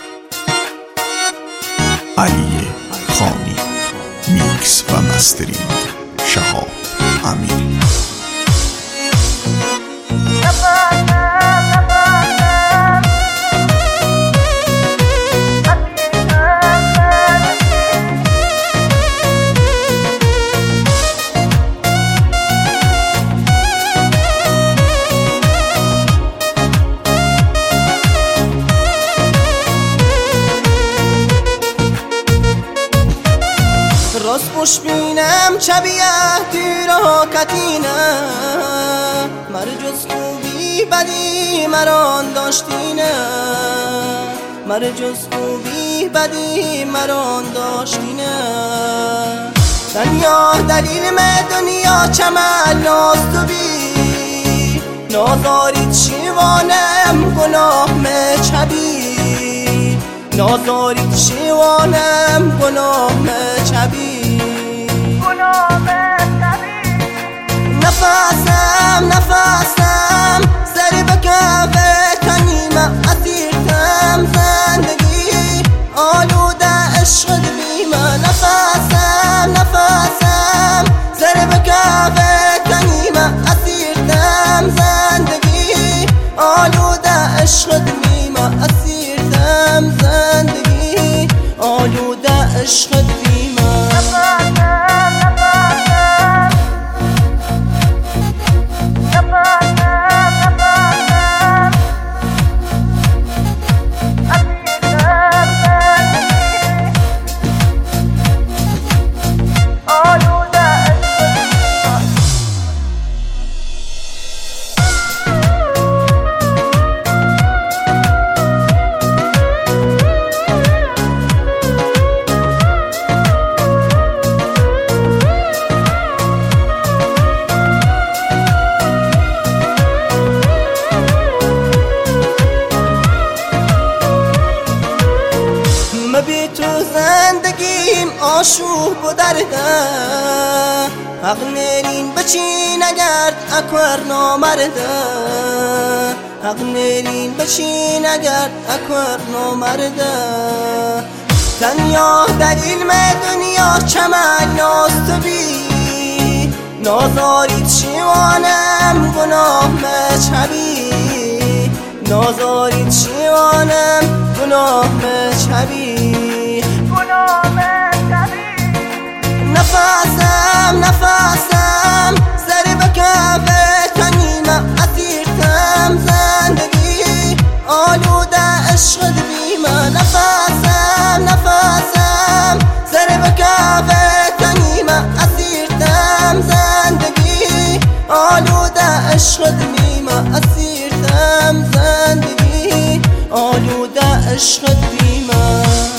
علی خانی. میکس و مسترینگ شهاب امیری. راست پشت بینم چبیه تیرا کتینه مر جز خوبی بدی مران داشتینه مر جز خوبی بدی مران داشتینه دنیا دلیل دنیا چمن ناز بی نازارید شیوانم گناه چبی نازارید شیوانم گناه چبی نفسم سری بکوه تنیمه اسیرتم زندگی آلوده عشق بیمه نفسم سری بکوه تنیمه اسیرتم زندگی آلوده عشق بیمه اسیرتم زندگی آلوده عشق بیمه بی تو زندگیم آشوب و درده حق نرین بچین اگر اکور نامرده حق نرین بچین اگر اکور نامرده تنیا دلیل دنیا چمن ناز بی نازارید شیوانم گناه چبی نازارید شیوانم گناه چبی نفسم سری بکوه تنیمه اسیرتم زندگی آلوده عشق بیمه نفسم سری بکوه تنیمه اسیرتم زندگی آلوده عشق بیمه اسیرتم زندگی آلوده عشق بیمه